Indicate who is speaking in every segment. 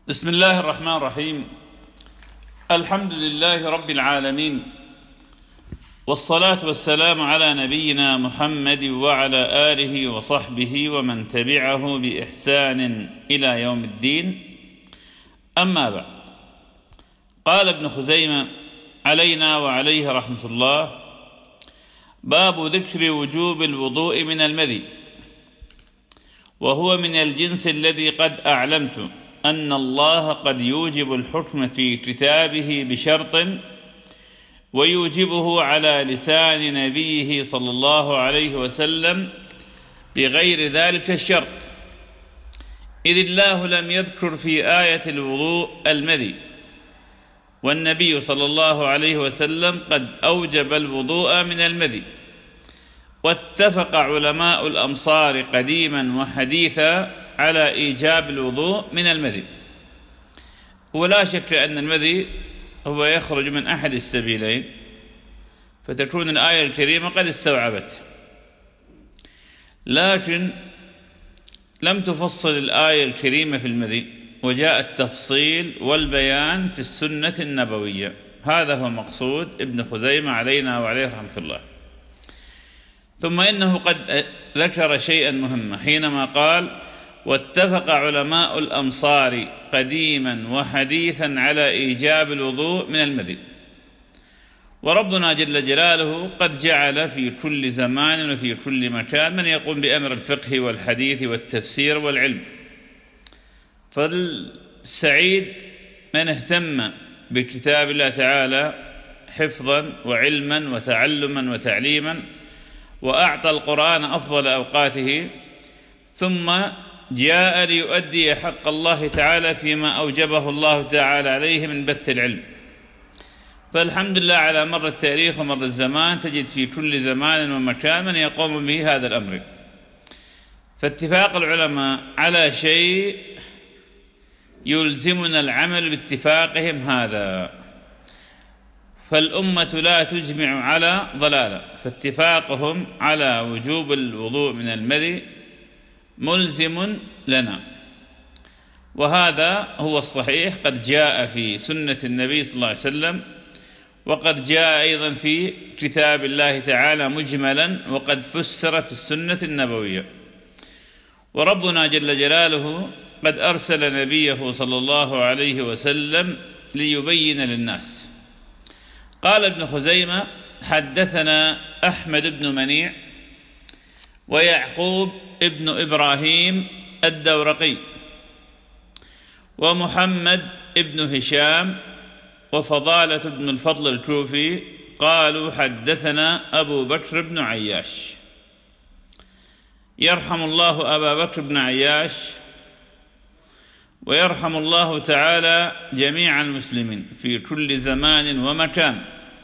Speaker 1: بسم الله الرحمن الرحيم. الحمد لله رب العالمين، والصلاة والسلام على نبينا محمد وعلى آله وصحبه ومن تبعه بإحسان إلى يوم الدين. أما بعد، قال ابن خزيمة علينا وعليه رحمة الله: باب ذكر وجوب الوضوء من المذي، وهو من الجنس الذي قد أعلمت أن الله قد يوجب الحكم في كتابه بشرط، ويوجبه على لسان نبيه صلى الله عليه وسلم بغير ذلك الشرط، إذ الله لم يذكر في آية الوضوء المذي، والنبي صلى الله عليه وسلم قد أوجب الوضوء من المذي. واتفق علماء الأمصار قديما وحديثا على إيجاب الوضوء من المذي، ولا شك أن المذي هو يخرج من أحد السبيلين، فتكون الآية الكريمة قد استوعبت، لكن لم تفصل الآية الكريمة في المذي، وجاء التفصيل والبيان في السنة النبوية. هذا هو مقصود ابن خزيمة علينا وعليه رحمة الله. ثم إنه قد ذكر شيئا مهما حينما قال: واتفق علماء الأمصار قديما وحديثا على إيجاب الوضوء من المذي. وربنا جل جلاله قد جعل في كل زمان وفي كل مكان من يقوم بأمر الفقه والحديث والتفسير والعلم، فالسعيد من اهتم بكتاب الله تعالى حفظا وعلما وتعلما وتعليما، وأعطى القرآن أفضل أوقاته، ثم جاء ليؤدي حق الله تعالى فيما أوجبه الله تعالى عليه من بث العلم. فالحمد لله على مر التاريخ ومر الزمان تجد في كل زمان ومكان من يقوم به هذا الأمر. فاتفاق العلماء على شيء يلزمنا العمل باتفاقهم هذا، فالأمة لا تجمع على ضلالة، فاتفاقهم على وجوب الوضوء من المذي ملزم لنا، وهذا هو الصحيح. قد جاء في سنة النبي صلى الله عليه وسلم، وقد جاء أيضا في كتاب الله تعالى مجملا، وقد فسر في السنة النبوية. وربنا جل جلاله قد أرسل نبيه صلى الله عليه وسلم ليبين للناس. قال ابن خزيمة: حدثنا أحمد بن منيع ويعقوب ابن إبراهيم الدورقي ومحمد ابن هشام وفضالة بن الفضل الكوفي قالوا: حدثنا أبو بكر بن عياش. يرحم الله أبا بكر بن عياش، ويرحم الله تعالى جميع المسلمين في كل زمان ومكان.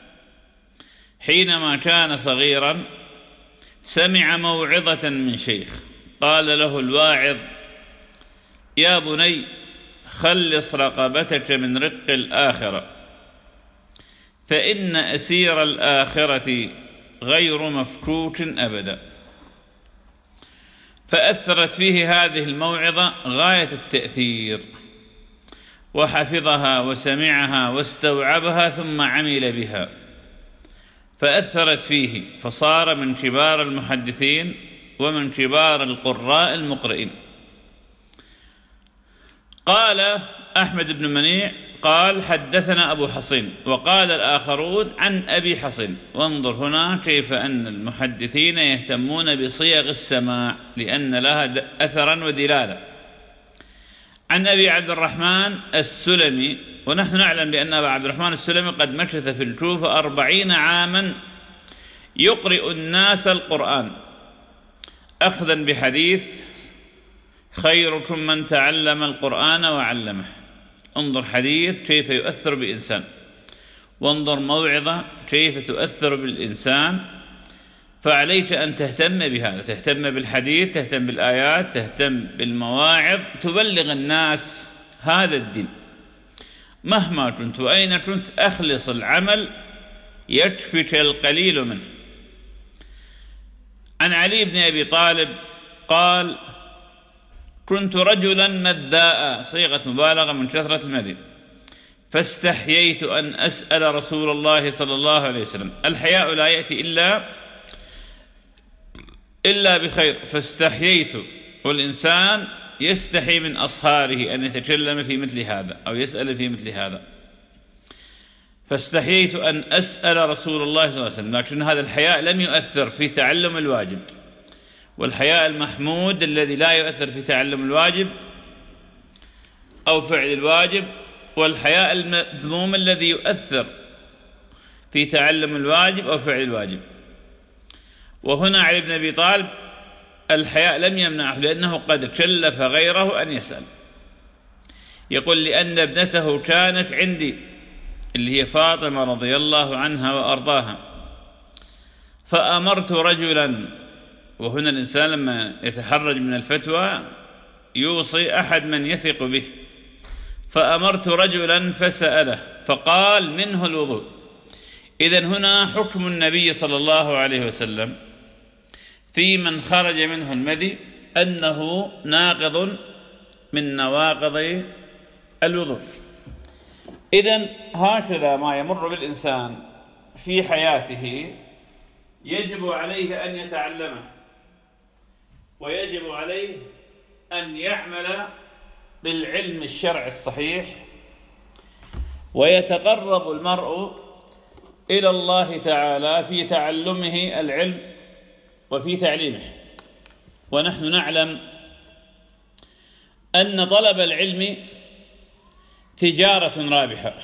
Speaker 1: حينما كان صغيرا سمع موعظة من شيخ، قال له الواعظ: يا بني، خلص رقبتك من رق الآخرة، فإن أسير الآخرة غير مفكوك أبدا. فأثرت فيه هذه الموعظة غاية التأثير، وحفظها وسمعها واستوعبها ثم عمل بها، فأثرت فيه، فصار من كبار المحدثين ومن كبار القراء المقرئين. قال أحمد بن منيع قال: حدثنا أبو حصين، وقال الآخرون عن أبي حصين. وانظر هنا كيف أن المحدثين يهتمون بصيغ السماع لأن لها أثرا ودلالة. عن أبي عبد الرحمن السلمي، ونحن نعلم بأن أبا عبد الرحمن السلمي قد مكث في الكوفة 40 عاما يقرئ الناس القرآن أخذا بحديث: خيركم من تعلم القرآن وعلمه. انظر حديث كيف يؤثر بإنسان، وانظر موعظة كيف تؤثر بالإنسان. فعليك أن تهتم بهذا، تهتم بالحديث، تهتم بالآيات، تهتم بالمواعظ، تبلغ الناس هذا الدين مهما كنت وأين كنت. أخلص العمل يكفك القليل منه. عن علي بن أبي طالب قال: كنت رجلا مذاء، صيغة مبالغة من كثرة المذي، فاستحييت أن أسأل رسول الله صلى الله عليه وسلم. الحياء لا يأتي إلا بخير، فاستحييت، والإنسان يستحي من أصهاره أن يتكلم في مثل هذا أو يسأل في مثل هذا. فاستحييت أن أسأل رسول الله صلى الله عليه وسلم، لكن هذا الحياء لم يؤثر في تعلم الواجب، والحياء المحمود الذي لا يؤثر في تعلم الواجب أو فعل الواجب، والحياء المذموم الذي يؤثر في تعلم الواجب أو فعل الواجب. وهنا علي بن أبي طالب الحياء لم يمنعه، لأنه قد كلف غيره أن يسأل. يقول: لأن ابنته كانت عندي، اللي هي فاطمة رضي الله عنها وأرضاها، فأمرت رجلا. وهنا الإنسان لما يتحرج من الفتوى يوصي أحد من يثق به. فأمرت رجلا فسأله فقال منه الوضوء. إذن هنا حكم النبي صلى الله عليه وسلم في من خرج منه المذي أنه ناقض من نواقض الوضوء. إذن هكذا ما يمر بالإنسان في حياته يجب عليه أن يتعلمه، ويجب عليه أن يعمل بالعلم الشرعي الصحيح، ويتقرب المرء إلى الله تعالى في تعلمه العلم وفي تعليمه. ونحن نعلم أن طلب العلم تجارة رابحة،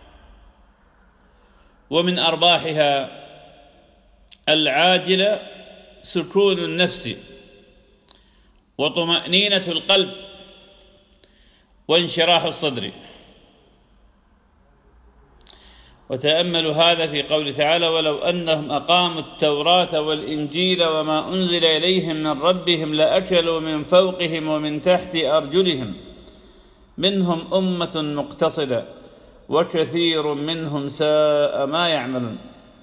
Speaker 1: ومن أرباحها العاجلة سكون النفس وطمأنينة القلب وانشراح الصدر. وتأملوا هذا في قوله تعالى: ولو أنهم أقاموا التوراة والإنجيل وما أنزل إليهم من ربهم لأكلوا من فوقهم ومن تحت أرجلهم منهم أمة مقتصدة وكثير منهم ساء ما يعملون.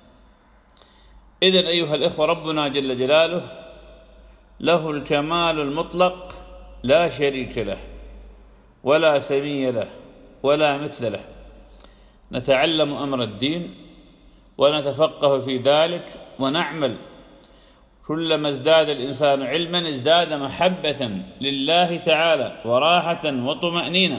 Speaker 1: إذن أيها الإخوة، ربنا جل جلاله له الكمال المطلق، لا شريك له ولا سمي له ولا مثل له. نتعلم أمر الدين ونتفقه في ذلك ونعمل. كلما ازداد الإنسان علما ازداد محبة لله تعالى وراحة وطمأنينة.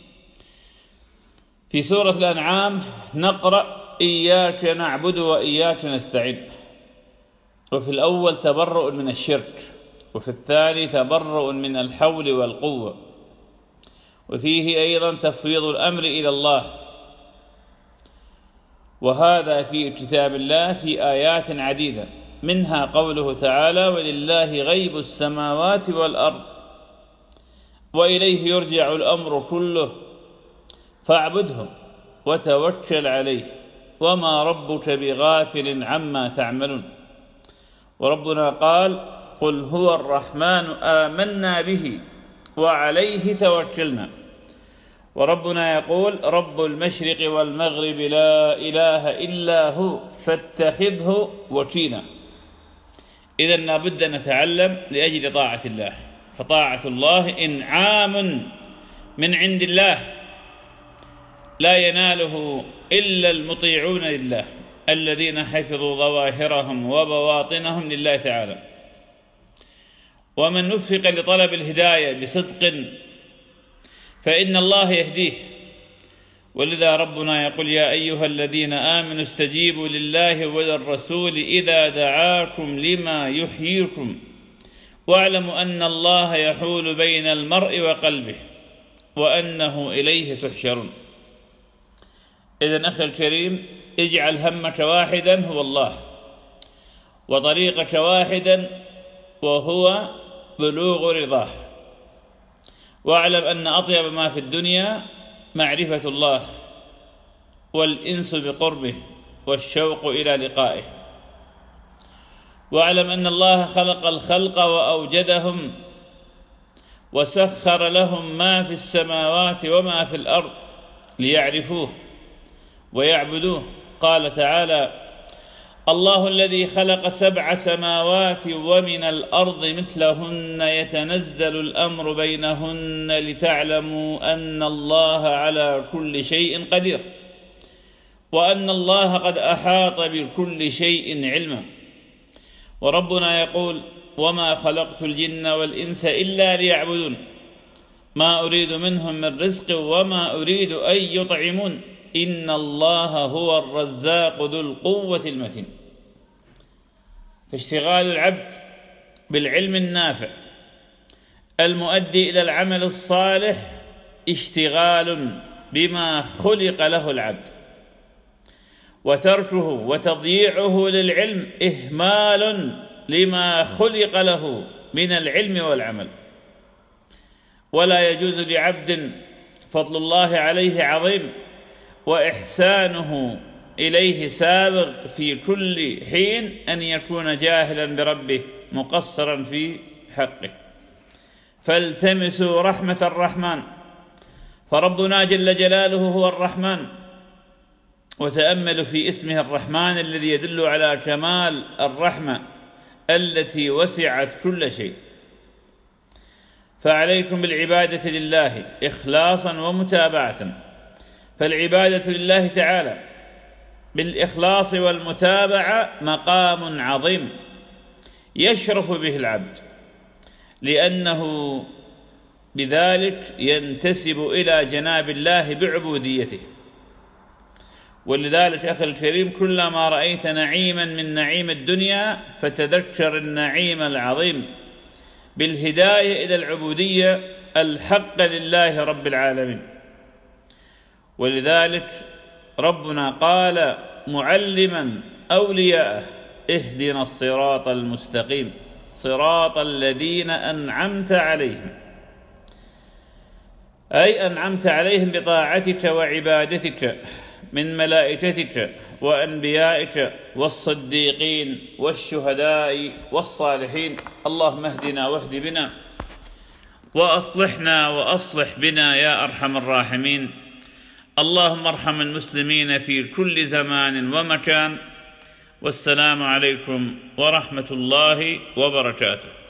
Speaker 1: في سورة الأنعام نقرأ: إياك نعبد وإياك نستعين. وفي الأول تبرؤ من الشرك، وفي الثاني تبرؤ من الحول والقوة، وفيه أيضا تفويض الأمر إلى الله. وهذا في كتاب الله في آيات عديدة، منها قوله تعالى: ولله غيب السماوات والأرض وإليه يرجع الأمر كله فاعبده وتوكل عليه وما ربك بغافل عما تعملون. وربنا قال: قل هو الرحمن آمنا به وعليه توكلنا. وربنا يقول: رب المشرق والمغرب لا إله إلا هو فاتخذه وكيلا. إذن لابد أن نتعلم لأجل طاعة الله، فطاعة الله إنعام من عند الله لا يناله إلا المطيعون لله الذين حفظوا ظواهرهم وبواطنهم لله تعالى. ومن وفق لطلب الهداية بصدق فإن الله يهديه. ولذا ربنا يقول: يا أيها الذين آمنوا استجيبوا لله وللرسول إذا دعاكم لما يحييكم واعلموا أن الله يحول بين المرء وقلبه وأنه إليه تحشرون. إذن أخي الكريم، اجعل همك واحدا هو الله، وطريقك واحدا وهو بلوغ رضاه. واعلم أن أطيب ما في الدنيا معرفة الله والإنس بقربه والشوق إلى لقائه. واعلم أن الله خلق الخلق وأوجدهم وسخر لهم ما في السماوات وما في الأرض ليعرفوه ويعبدوه. قال تعالى: الله الذي خلق 7 سماوات ومن الأرض مثلهن يتنزل الأمر بينهن لتعلموا أن الله على كل شيء قدير وأن الله قد أحاط بكل شيء علما. وربنا يقول: وما خلقت الجن والإنس إلا ليعبدون ما أريد منهم من رزق وما أريد أن يطعمون إن الله هو الرزاق ذو القوة المتين. فاشتغال العبد بالعلم النافع المؤدي إلى العمل الصالح اشتغال بما خلق له العبد، وتركه وتضييعه للعلم إهمال لما خلق له من العلم والعمل. ولا يجوز لعبد فضل الله عليه عظيم وإحسانه إليه سابق في كل حين أن يكون جاهلا بربه مقصرا في حقه. فالتمسوا رحمة الرحمن، فربنا جل جلاله هو الرحمن، وتأملوا في اسمه الرحمن الذي يدل على كمال الرحمة التي وسعت كل شيء. فعليكم بالعبادة لله إخلاصا ومتابعة، فالعبادة لله تعالى بالإخلاص والمتابعة مقام عظيم يشرف به العبد، لأنه بذلك ينتسب إلى جناب الله بعبوديته. ولذلك أخي الكريم، كلما رأيت نعيما من نعيم الدنيا فتذكر النعيم العظيم بالهداية إلى العبودية الحق لله رب العالمين. ولذلك ربنا قال معلما أولياءه: اهدنا الصراط المستقيم صراط الذين أنعمت عليهم، أي أنعمت عليهم بطاعتك وعبادتك من ملائكتك وأنبيائك والصديقين والشهداء والصالحين. اللهم اهدنا واهد بنا وأصلحنا وأصلح بنا يا أرحم الراحمين. اللهم ارحم المسلمين في كل زمان ومكان. والسلام عليكم ورحمة الله وبركاته.